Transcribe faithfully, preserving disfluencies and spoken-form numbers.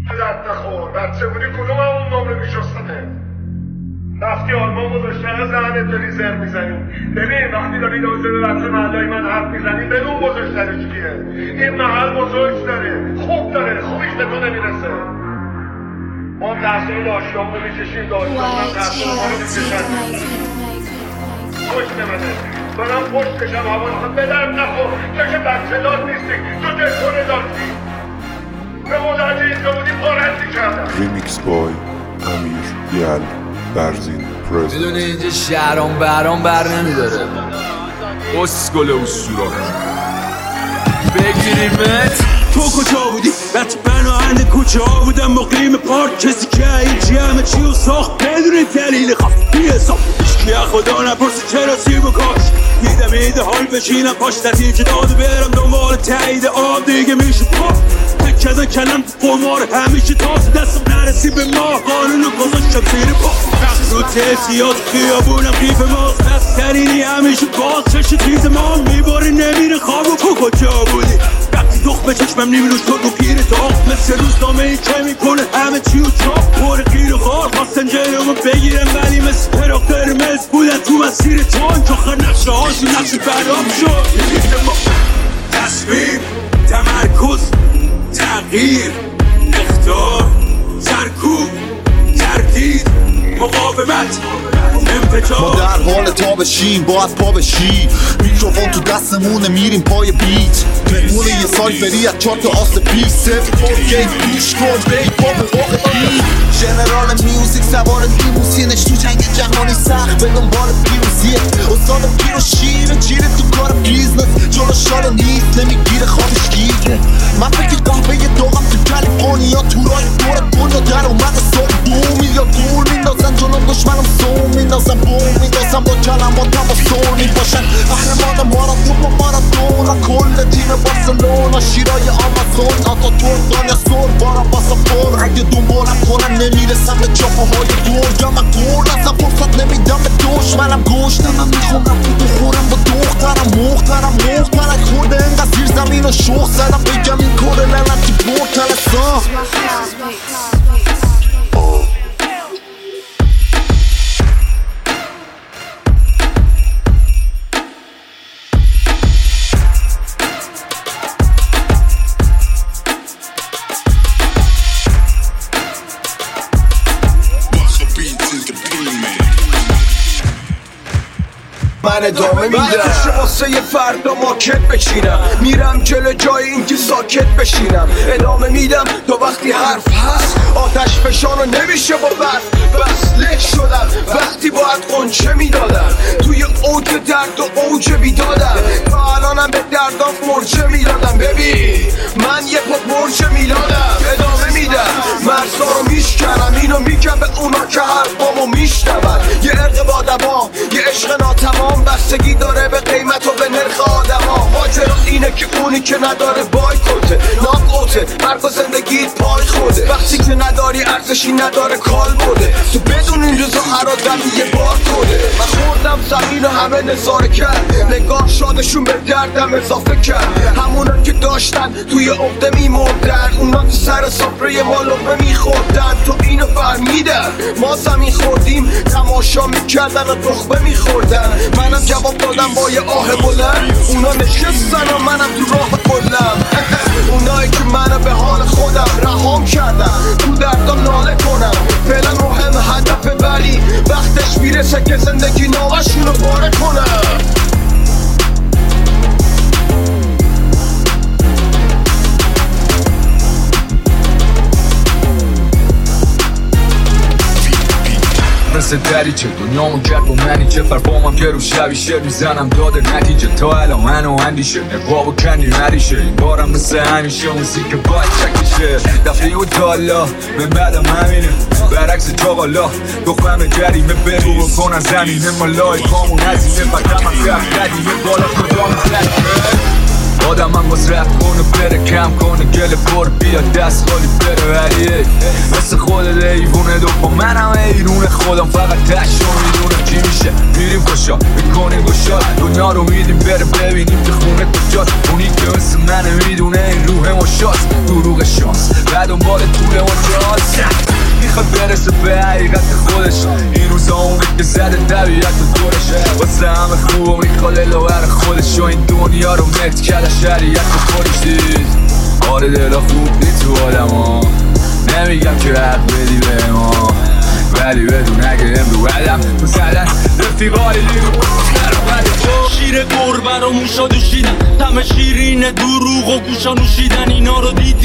درد نخور بچه بودی کدوم همون نمره میشستنه رفتی آلمان گذاشتن زنت داری زر میزنی ببین وقتی داری دوزه به بچه محلای من حرف میزنی بدون گذاشتنش کیه این محل بزرگ داره خوب داره خوبیش به تو نمیرسه ما درسای داشتان رو میکشیم داشتان هم درسای ما رو میکشن خوش نمده برم خوش کشم حوالتون بدرم نخور تو که بچه داد نیستی تو دلکنه داشتی به مدرجه اینجا بودی پارندی کردم ریمیکس بای امیر یل برزین پرزنت میدونی اینجا شهرام برام بر نمیداره اسکل و سوراخ بگیریمت تو کجا بودی؟ بچه پناهنده کوچه ها بودم مقیم پارک کسی که اینجی همه چی و ساخت بدون دلیل خواست بی حساب اشکی خدا نپرسی چرا سیب و کاش دیدم ایده حال بشینم پاش نتیجه داده برم دنبال تایید آب دیگه میشه پا تکده کنم تو قمار همیشه تاس دستم نرسی به ما قانونو گذاشتم زیر پا رو تحصیات خیابونم قیف ماست بسترینی همیشه باز چش تیز ما میباره نمیره خواب و تو کجا بودی؟ وقتی دخ به چشمم نمیروش تو رو پیر داغ مثل روزنامه ای که میکنه همه چی و چاپ پر گیر و خار خواستن جلومو بگیرم ولی مثل پراغ قرمز بودن تو مسیر تانک آخر نقشه هاشون نقش برام شد تصمیم تمرکز تغییر اختار سرکوب تردید مقاومت ما در حال تا بشیم باید پا بشی میکروفون تو دستمونه میریم پای بیت مهمون یه سایفری از چارت آس پیش صفر فور گیم پیش کن بی پاپ واقع بی جنرال میوزیک سوار لیموزینش تو جنگ جهانی سخت به دنبال پیروزیه استاد پیر و شیر جیره تو کار بیزنس جلو شالا نیست نمیگیره خوابش گیره من فکر قهوه یه داغم تو کالیفرنیا تورای دور دنیا در اومده سال دو میلیارد دور میندازن جلو دشمنم سوم میندازن بوم میندازن با کلماتم با سونی باشن قهرمان ماراتون با ماراتون کل تیم بارسلونا شیرای آمازون آتا تور دانیا سور بارم باسا پر اگه دنبالم کنم نمیرسم به چاپه های دور یا من گل ازم فرصت نمیدم به دشمنم گوش نمم میخونم تو خورم با دخترم مخترم مخترک خورده انقدر زیر زمین و شوخ زدم بگم این کره لعنتی برتل سا من ادامه میدم من واسه یه فردا ماکت بچینم میرم جلو جای اینکه ساکت بشینم ادامه میدم تا وقتی حرف هست آتش فشانو نمیشه با برف بس له شدم وقتی باید قنچه میدادم توی اوج درد و اوج بیدادم تا الانم به دردام مرجه میدادم ببین من یه پا برج میلادم ادامه میدم مرزا رو میشکنم اینو میگم به اونا که حرفامو میشنون یه ارق بادمام یه عشق ناتمام بستگی داره به قیمت و به نرخ آدم ها ماجرا اینه که اونی که نداره بایکوته ناکوته مرگ و زندگیت پای خوده وقتی که نداری ارزشی نداره کال بوده تو بدون این روزا هر آدم یه بار کوده من خوردم زمین و همه نظاره کرد نگاه شادشون به دردم اضافه کرد همونا که داشتن توی عقده میمردن اونا تو سر سفره ما لقمه میخوردن تو اینو فهمیدن ما زمین خوردیم تماشا میکردن و تخمه میخوردن منم جواب دادم با یه آه بلند اونا نشستن و منم تو راه بلند اونایی که منو به حال خودم رهام کردن تو دردم ناله کنم فعلا مهم هدفه ولی وقتش میرسه که زندگی نامشونو پاره کنم مثل دریچه دنیامو کرد با منی چه فرفامم که رو شبیشه میزنم داده نتیجه تا الان منو اندیشه نقاب و کندی نریشه این بارم مثل همیشه موزیک باید چکشه دفعه و تالا من بعدم همینه برعکس جاقالا دخمم جریمه برو بکنن زمینه مالای پامون هزینه فقط من رفت قدیمه بالا کدام زنیمه آدم من باز رفت کنه بره کم کنه گل پر بیاد دست خالی بره ولی مثل خود دیوونه دو با منم ایرون خودم فقط تشو میدونم چی میشه میریم کشا میکنیم گشاد دنیا رو میدیم بره ببینیم که خونه کجاست اونی که مثل منه میدونه این روح ما شاست دروغ شانس بعد دنبال طول ما برسه به حقیقت خودش. این روزا اونه که زده طبیعت دورش، واسه همه خوب و میخواد لاور خودش، و این دنیا رو مکت کرده شریعت خودش دید. آره دلا خوب دید تو آدم ها، نمیگم که حق بدی به ما، ولی بدون اگه امرو علم مثلا رفیقای لیرو شیر گربه رو موشا دوشیدن، تم شیرین دروغ و گوشا نوشیدن. اینا رو دیدی